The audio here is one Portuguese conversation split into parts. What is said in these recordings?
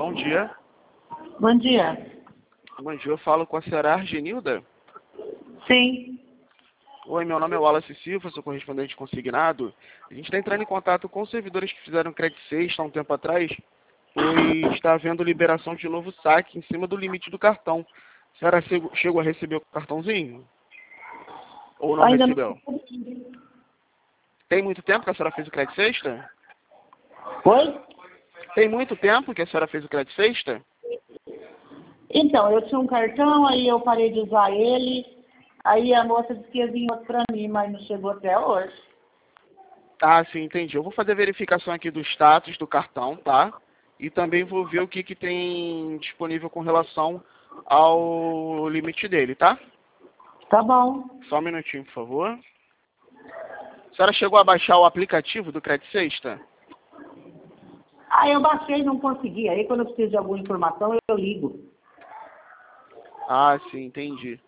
Bom dia. Bom dia. Bom dia, eu falo com a senhora Argenilda. Sim. Oi, meu nome é Wallace Silva, sou correspondente consignado. A gente está entrando em contato com os servidores que fizeram crédito sexta há um tempo atrás, pois está havendo liberação de novo saque em cima do limite do cartão. A senhora chegou a receber o cartãozinho? Ou não Ainda não. recebeu? Tem muito tempo que a senhora fez o crédito sexta? Oi? Tem muito tempo que a senhora fez o crédito sexta? Então, eu tinha um cartão, aí eu parei de usar ele, aí a moça disse que ia vir outro para mim, mas não chegou até hoje. Ah, sim, entendi. Eu vou fazer a verificação aqui do status do cartão, tá? E também vou ver o que tem disponível com relação ao limite dele, tá? Tá bom. Só um minutinho, por favor. A senhora chegou a baixar o aplicativo do Crédito Sexta? Aí eu baixei e não consegui. Aí quando eu preciso de alguma informação, eu ligo. Ah, sim, entendi.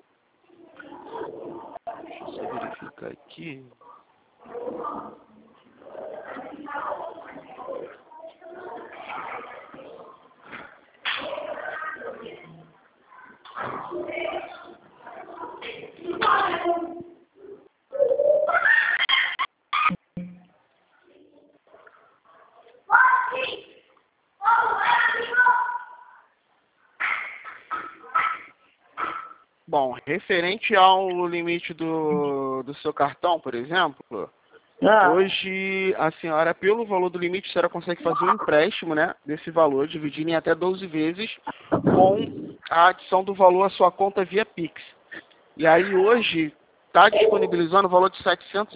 Deixa eu só verificar aqui. Bom, referente ao limite do seu cartão, por exemplo, hoje a senhora, pelo valor do limite, a senhora consegue fazer um empréstimo, né, desse valor, dividido em até 12 vezes, com a adição do valor à sua conta via Pix. E aí hoje está disponibilizando o valor de R$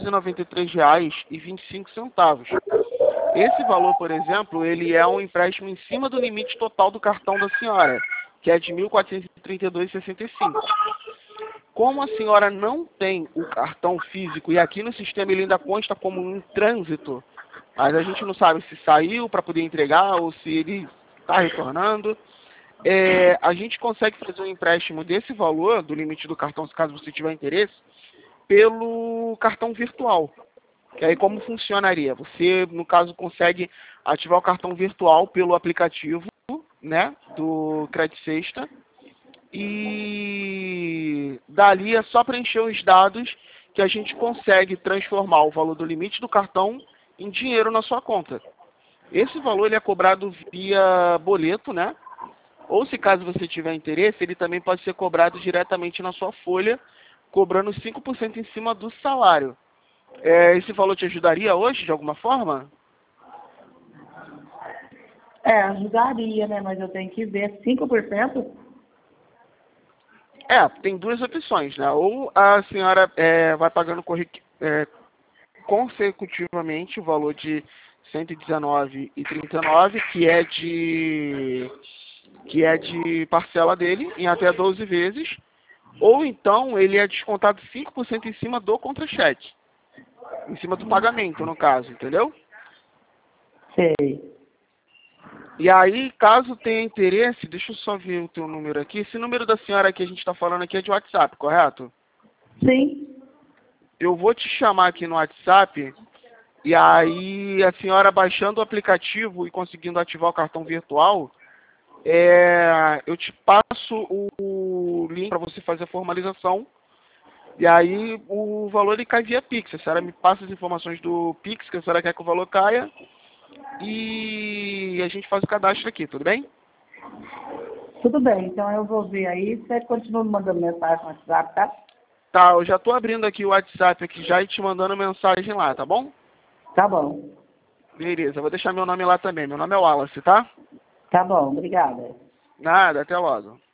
793,25. Esse valor, por exemplo, ele é um empréstimo em cima do limite total do cartão da senhora, que é de R$ 1.432,65. Como a senhora não tem o cartão físico, e aqui no sistema ele ainda consta como um trânsito, mas a gente não sabe se saiu para poder entregar ou se ele está retornando, a gente consegue fazer um empréstimo desse valor, do limite do cartão, se caso você tiver interesse, pelo cartão virtual. Que aí como funcionaria? Você, no caso, consegue ativar o cartão virtual pelo aplicativo, né, do Crédito Sexta, e dali é só preencher os dados que a gente consegue transformar o valor do limite do cartão em dinheiro na sua conta. Esse valor ele é cobrado via boleto, né? Ou se caso você tiver interesse, ele também pode ser cobrado diretamente na sua folha, cobrando 5% em cima do salário. Esse valor te ajudaria hoje, de alguma forma? Ajudaria, né? Mas eu tenho que ver 5%. Tem duas opções, né? Ou a senhora vai pagando consecutivamente o valor de R$ 119,39, que é de parcela dele, em até 12 vezes, ou então ele é descontado 5% em cima do contra-cheque, em cima do pagamento, no caso, entendeu? Sei. E aí, caso tenha interesse, deixa eu só ver o teu número aqui. Esse número da senhora que a gente está falando aqui é de WhatsApp, correto? Sim. Eu vou te chamar aqui no WhatsApp, e aí a senhora baixando o aplicativo e conseguindo ativar o cartão virtual, eu te passo o link para você fazer a formalização, e aí o valor ele cai via Pix. A senhora me passa as informações do Pix, que a senhora quer que o valor caia, e a gente faz o cadastro aqui, tudo bem? Tudo bem, então eu vou ver aí. Você continua me mandando mensagem no WhatsApp, tá? Tá, eu já tô abrindo aqui o WhatsApp aqui já e te mandando mensagem lá, tá bom? Tá bom. Beleza, eu vou deixar meu nome lá também. Meu nome é Wallace, tá? Tá bom, obrigada. Nada, até logo.